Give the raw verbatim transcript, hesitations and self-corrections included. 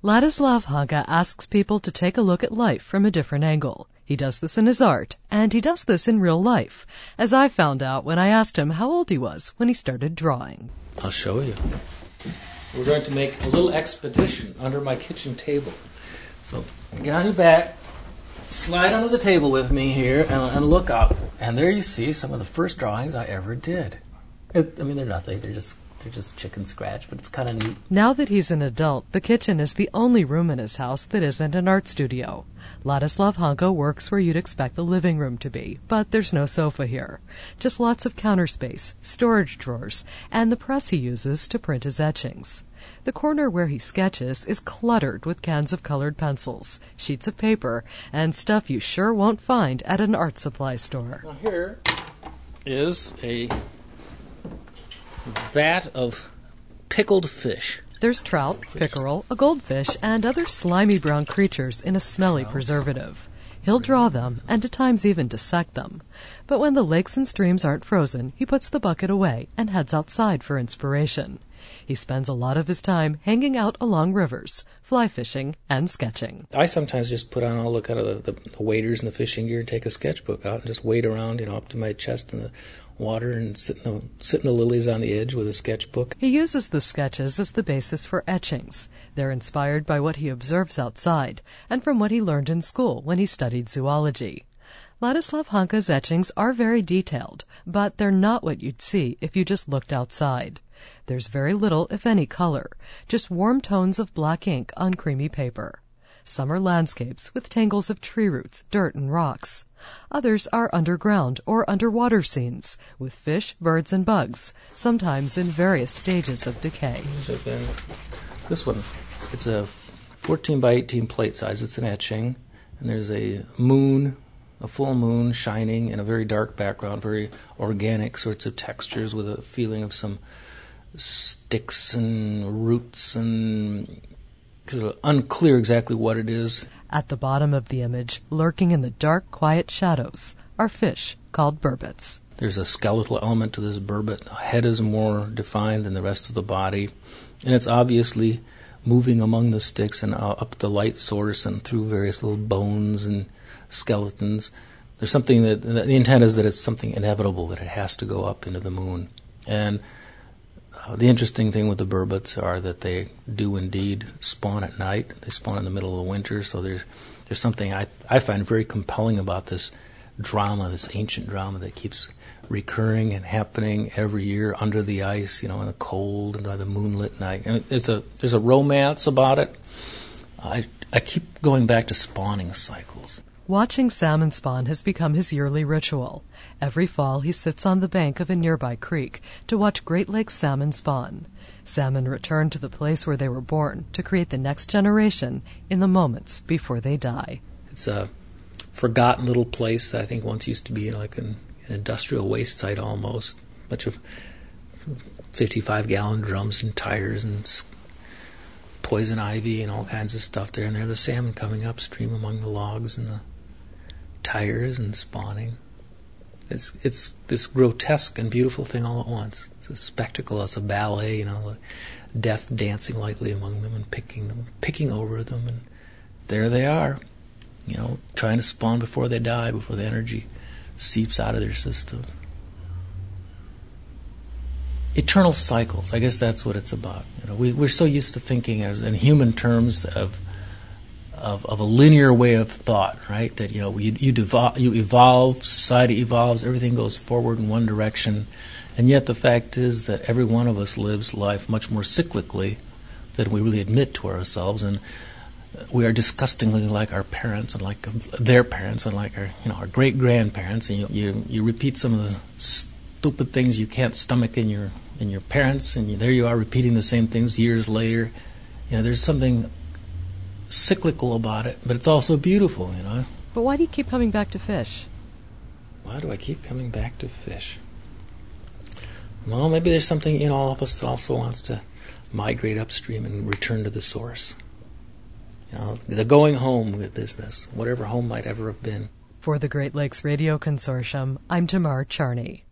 Ladislav Hanka asks people to take a look at life from a different angle. He does this in his art, and he does this in real life, as I found out when I asked him how old he was when he started drawing. I'll show you. We're going to make a little expedition under my kitchen table. So get on your back, slide under the table with me here, and, and look up. And there you see some of the first drawings I ever did. It, I mean, they're nothing. They're just they're just chicken scratch, but it's kind of neat. Now that he's an adult, the kitchen is the only room in his house that isn't an art studio. Ladislav Hanka works where you'd expect the living room to be, but there's no sofa here. Just lots of counter space, storage drawers, and the press he uses to print his etchings. The corner where he sketches is cluttered with cans of colored pencils, sheets of paper, and stuff you sure won't find at an art supply store. Now here is a vat of pickled fish. There's trout, pickerel, a goldfish, and other slimy brown creatures in a smelly preservative. He'll draw them, and at times even dissect them. But when the lakes and streams aren't frozen, he puts the bucket away and heads outside for inspiration. He spends a lot of his time hanging out along rivers, fly fishing, and sketching. I sometimes just put on all the kind of the, the, the waders and the fishing gear and take a sketchbook out and just wade around, you know, up to my chest in the water and sit in the, sit in the lilies on the edge with a sketchbook. He uses the sketches as the basis for etchings. They're inspired by what he observes outside and from what he learned in school when he studied zoology. Ladislav Hanka's etchings are very detailed, but they're not what you'd see if you just looked outside. There's very little, if any, color, just warm tones of black ink on creamy paper. Some are landscapes with tangles of tree roots, dirt, and rocks. Others are underground or underwater scenes with fish, birds, and bugs, sometimes in various stages of decay. This one, it's a fourteen by eighteen plate size. It's an etching, and there's a moon, a full moon shining in a very dark background, very organic sorts of textures with a feeling of some sticks and roots and sort of unclear exactly what it is. At the bottom of the image, lurking in the dark, quiet shadows, are fish called burbot. There's a skeletal element to this burbot. The head is more defined than the rest of the body, and it's obviously moving among the sticks and up the light source and through various little bones and skeletons. There's something that, the intent is that it's something inevitable, that it has to go up into the moon. And Uh, the interesting thing with the burbots are that they do indeed spawn at night. They spawn in the middle of the winter, so there's there's something I I find very compelling about this drama, this ancient drama that keeps recurring and happening every year under the ice, you know, in the cold and by the moonlit night. And it's a there's a romance about it. I I keep going back to spawning cycles. Watching salmon spawn has become his yearly ritual. Every fall he sits on the bank of a nearby creek to watch Great Lakes salmon spawn. Salmon return to the place where they were born to create the next generation in the moments before they die. It's a forgotten little place that I think once used to be like an, an industrial waste site almost. A bunch of fifty-five gallon drums and tires and poison ivy and all kinds of stuff there. And there are the salmon coming upstream among the logs and the tires and spawning. It's it's this grotesque and beautiful thing all at once. It's a spectacle. It's a ballet, you know, death dancing lightly among them and picking them, picking over them, and there they are, you know, trying to spawn before they die, before the energy seeps out of their system. Eternal cycles. I guess that's what it's about. You know, we we're so used to thinking as in human terms of. Of, of a linear way of thought, right? That, you know, you you, devol- you evolve, society evolves, everything goes forward in one direction, and yet the fact is that every one of us lives life much more cyclically than we really admit to ourselves, and we are disgustingly like our parents and like their parents and like our you know our great grandparents, and you you, you repeat some of the stupid things you can't stomach in your in your parents, and you, there you are repeating the same things years later. You know, there's something cyclical about it, but it's also beautiful, you know. But why do you keep coming back to fish? Why do I keep coming back to fish? Well, maybe there's something in all of us that also wants to migrate upstream and return to the source. You know, the going home business, whatever home might ever have been. For the Great Lakes Radio Consortium, I'm Tamar Charney.